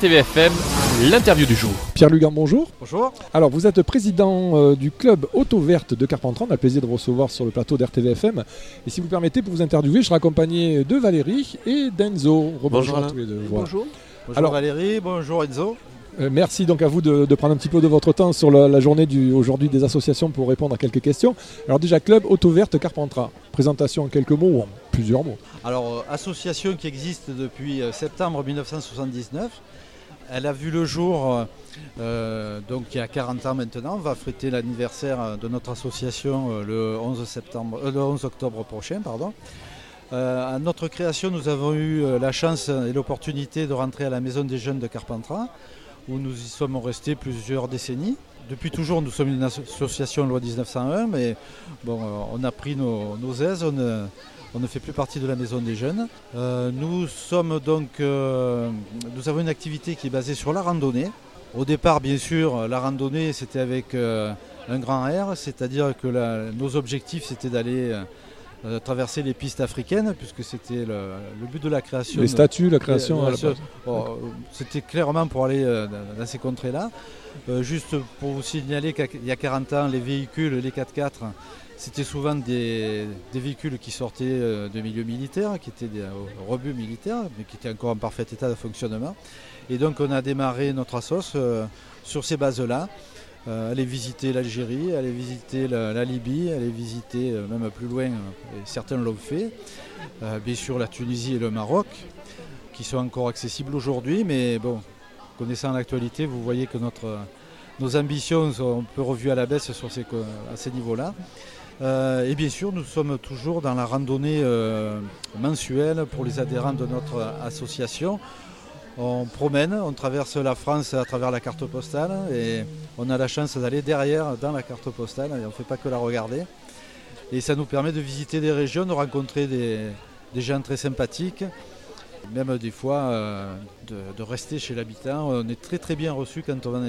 RTVFM, l'interview du jour. Pierre Lugan, bonjour. Bonjour. Alors, vous êtes président du club Auto Verte de Carpentras. On a le plaisir de vous recevoir sur le plateau d'RTVFM. Et si vous permettez, pour vous interviewer, je serai accompagné de Valérie et d'Enzo. Bonjour à tous les deux. Voilà. Bonjour. Bonjour Alors, Valérie, bonjour Enzo. Merci donc à vous de prendre un petit peu de votre temps sur la journée aujourd'hui des associations pour répondre à quelques questions. Alors déjà, club Auto Verte Carpentras. Présentation en quelques mots ou en plusieurs mots. Alors, association qui existe depuis septembre 1979. Elle a vu le jour donc il y a 40 ans maintenant. On va fêter l'anniversaire de notre association le 11 octobre prochain. À notre création, nous avons eu la chance et l'opportunité de rentrer à la Maison des Jeunes de Carpentras, où nous y sommes restés plusieurs décennies. Depuis toujours, nous sommes une association loi 1901, mais bon, on a pris nos aises, on ne fait plus partie de la Maison des Jeunes. Nous avons une activité qui est basée sur la randonnée. Au départ, bien sûr, la randonnée, c'était avec un grand R, c'est-à-dire que nos objectifs, c'était d'aller traverser les pistes africaines, puisque c'était le but de la création. Les statuts, la création. C'était clairement pour aller dans ces contrées-là. Juste pour vous signaler qu'il y a 40 ans, les véhicules, les 4x4, c'était souvent des véhicules qui sortaient de milieux militaires, qui étaient des rebuts militaires, mais qui étaient encore en parfait état de fonctionnement. Et donc on a démarré notre assos sur ces bases-là. Aller visiter l'Algérie, aller visiter la Libye, aller visiter même plus loin, et certains l'ont fait, bien sûr la Tunisie et le Maroc, qui sont encore accessibles aujourd'hui, mais bon, connaissant l'actualité, vous voyez que nos ambitions sont un peu revues à la baisse à ces niveaux-là. Et bien sûr, nous sommes toujours dans la randonnée mensuelle pour les adhérents de notre association. On promène, on traverse la France à travers la carte postale et on a la chance d'aller derrière dans la carte postale et on ne fait pas que la regarder. Et ça nous permet de visiter des régions, de rencontrer des gens très sympathiques, même des fois de rester chez l'habitant. On est très très bien reçu quand on va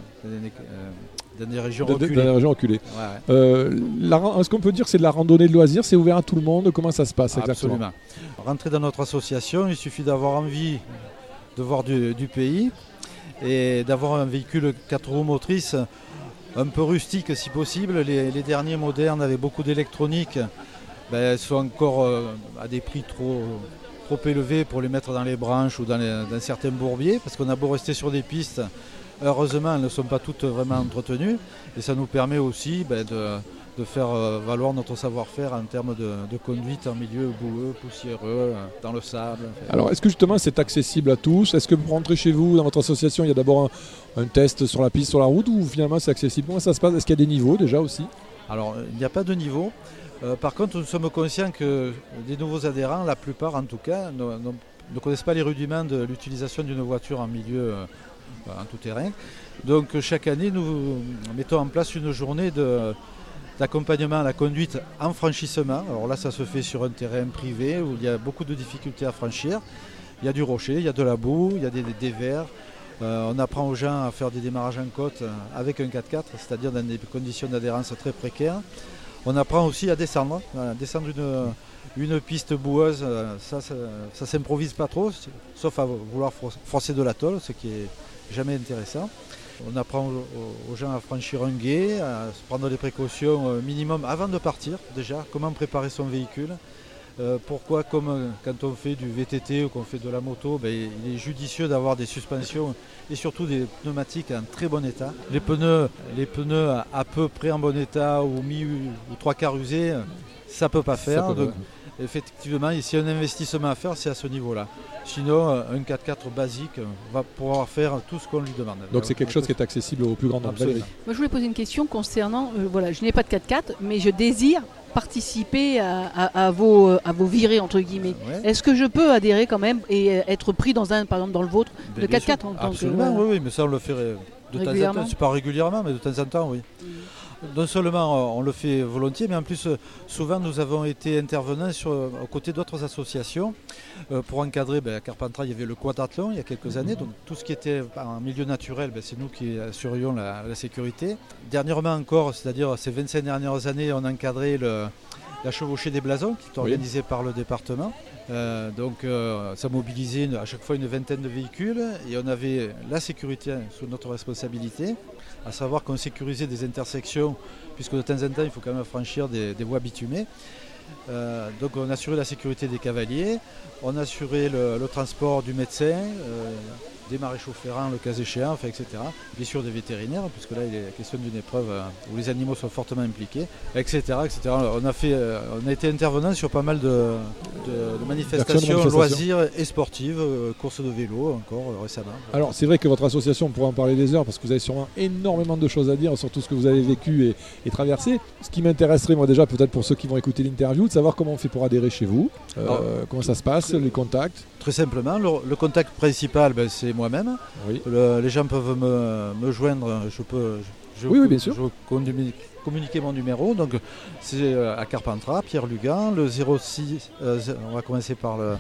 dans des régions reculées. Dans des régions reculées. Ouais. Est-ce qu'on peut dire que c'est de la randonnée de loisirs? C'est ouvert à tout le monde? Comment ça se passe exactement? Absolument. Rentrer dans notre association, il suffit d'avoir envie de voir du pays et d'avoir un véhicule 4 roues motrices un peu rustique si possible. Les derniers modernes avec beaucoup d'électronique sont encore à des prix trop élevés pour les mettre dans les branches ou dans certains bourbiers, parce qu'on a beau rester sur des pistes, heureusement elles ne sont pas toutes vraiment entretenues et ça nous permet aussi de faire valoir notre savoir-faire en termes de conduite en milieu boueux, poussiéreux, dans le sable. Alors, est-ce que justement c'est accessible à tous? Est-ce que pour rentrer chez vous, dans votre association, il y a d'abord un test sur la piste, sur la route, ou finalement c'est accessible? Comment ça se passe? Est-ce qu'il y a des niveaux déjà aussi? Alors, il n'y a pas de niveau. Par contre, nous sommes conscients que des nouveaux adhérents, la plupart en tout cas, ne connaissent pas les rudiments de l'utilisation d'une voiture en milieu en tout terrain. Donc, chaque année, nous mettons en place une journée d'accompagnement à la conduite en franchissement. Alors là, ça se fait sur un terrain privé où il y a beaucoup de difficultés à franchir. Il y a du rocher, il y a de la boue, il y a des vers. On apprend aux gens à faire des démarrages en côte avec un 4x4, c'est-à-dire dans des conditions d'adhérence très précaires. On apprend aussi à descendre. Descendre une piste boueuse, ça s'improvise pas trop, sauf à vouloir forcer de la tôle, ce qui est jamais intéressant. On apprend aux gens à franchir un gué, à prendre des précautions minimum avant de partir déjà, comment préparer son véhicule. Pourquoi, comme quand on fait du VTT ou qu'on fait de la moto, il est judicieux d'avoir des suspensions et surtout des pneumatiques en très bon état. Les pneus à peu près en bon état ou trois quarts usés, ça ne peut pas faire. Donc, effectivement, s'il y a un investissement à faire, c'est à ce niveau-là. Sinon, un 4x4 basique va pouvoir faire tout ce qu'on lui demande. Donc c'est quelque chose qui est accessible au plus grand nombre. Absolument. Moi, je voulais poser une question concernant, je n'ai pas de 4x4, mais je désire participer à vos virées, entre guillemets. Ouais. Est-ce que je peux adhérer quand même et être pris par exemple dans le vôtre, de 4x4 en tant Absolument, oui, mais ça on le fait de temps en temps. C'est pas régulièrement, mais de temps en temps, oui. Non seulement on le fait volontiers, mais en plus souvent nous avons été intervenants aux côtés d'autres associations pour encadrer. À Carpentras, il y avait le quadathlon il y a quelques années, donc tout ce qui était en milieu naturel, c'est nous qui assurions la sécurité. Dernièrement encore, c'est-à-dire ces 25 dernières années, on a encadré la chevauchée des blasons qui est organisée par le département. Ça mobilisait à chaque fois une vingtaine de véhicules et on avait la sécurité sous notre responsabilité, à savoir qu'on sécurisait des intersections puisque de temps en temps il faut quand même franchir des voies bitumées. Donc on assurait la sécurité des cavaliers, on assurait le transport du médecin, des maréchaux ferrants le cas échéant, etc. Bien sûr des vétérinaires, puisque là il est question d'une épreuve où les animaux sont fortement impliqués, etc. On a été intervenant sur pas mal de manifestations, loisirs et sportives, courses de vélo encore récemment. Alors c'est vrai que votre association, on pourrait en parler des heures parce que vous avez sûrement énormément de choses à dire sur tout ce que vous avez vécu et traversé. Ce qui m'intéresserait moi déjà peut-être pour ceux qui vont écouter l'interview, de savoir comment on fait pour adhérer chez vous, comment ça se passe, les contacts. Très simplement, le contact principal c'est moi-même. Oui. Les gens peuvent me joindre, oui, bien sûr. Je communiquer mon numéro, donc c'est à Carpentras, Pierre Lugan, le 06, on va commencer par le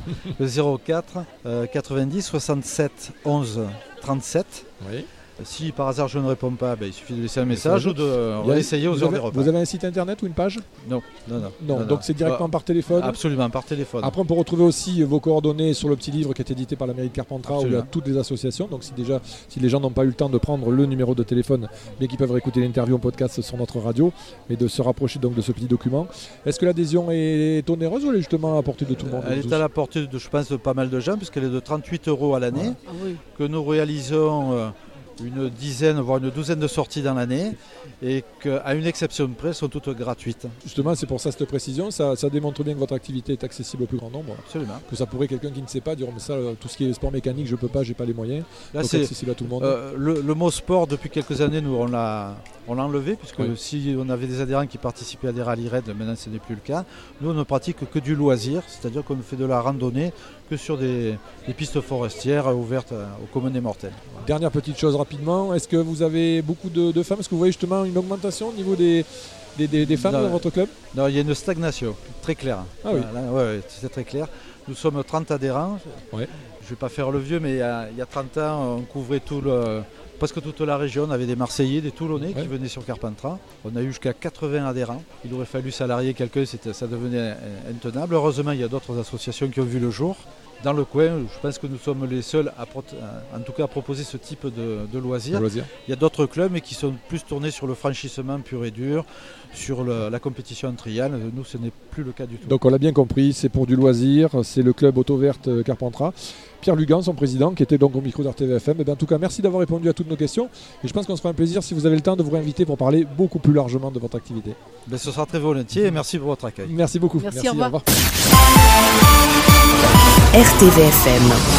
04 90 67 11 37. Oui. Si par hasard je ne réponds pas, il suffit de laisser un message ou de essayer aux heures des repas. Vous avez un site internet ou une page ? Non. Donc c'est directement par téléphone ? Absolument, par téléphone. Après on peut retrouver aussi vos coordonnées sur le petit livre qui est édité par la mairie de Carpentras où il y a toutes les associations. Donc si les gens n'ont pas eu le temps de prendre le numéro de téléphone, mais qu'ils peuvent réécouter l'interview en podcast sur notre radio, mais de se rapprocher donc de ce petit document. Est-ce que l'adhésion est onéreuse ou elle est justement à la portée de tout le monde ? Elle est à la portée de, je pense, de pas mal de gens, puisqu'elle est de 38 € à l'année, que nous réalisons une dizaine, voire une douzaine de sorties dans l'année et qu'à une exception près, sont toutes gratuites. Justement, c'est pour ça cette précision, ça démontre bien que votre activité est accessible au plus grand nombre. Absolument. Que ça pourrait quelqu'un qui ne sait pas dire mais ça, tout ce qui est sport mécanique, je peux pas, j'ai pas les moyens. Là, c'est accessible à tout le monde. Le mot sport, depuis quelques années, nous on l'a enlevé, puisque si on avait des adhérents qui participaient à des rallye raids, maintenant ce n'est plus le cas. Nous on ne pratique que du loisir, c'est-à-dire qu'on ne fait de la randonnée que sur des pistes forestières ouvertes aux communs des mortels. Dernière petite chose rapidement, est-ce que vous avez beaucoup de femmes ? Est-ce que vous voyez justement une augmentation au niveau des femmes dans votre club ? Non, il y a une stagnation, très claire. Ah oui. Ouais, c'est très clair. Nous sommes 30 adhérents. Ouais. Je ne vais pas faire le vieux, mais il y a 30 ans, on couvrait presque toute la région. On avait des Marseillais, des Toulonnais qui venaient sur Carpentras. On a eu jusqu'à 80 adhérents. Il aurait fallu salarier quelqu'un, ça devenait intenable. Heureusement, il y a d'autres associations qui ont vu le jour. Dans le coin, je pense que nous sommes les seuls à proposer ce type de loisirs. Il y a d'autres clubs mais qui sont plus tournés sur le franchissement pur et dur, sur la compétition en trial. Nous, ce n'est plus le cas du tout. Donc on l'a bien compris, c'est pour du loisir, c'est le club Auto Verte Carpentras. Pierre Lugan, son président, qui était donc au micro d'RTVFM. En tout cas, merci d'avoir répondu à toutes nos questions. Et je pense qu'on se fera un plaisir, si vous avez le temps, de vous réinviter pour parler beaucoup plus largement de votre activité. Ce sera très volontiers et merci pour votre accueil. Merci beaucoup. Merci, au revoir. RTVFM.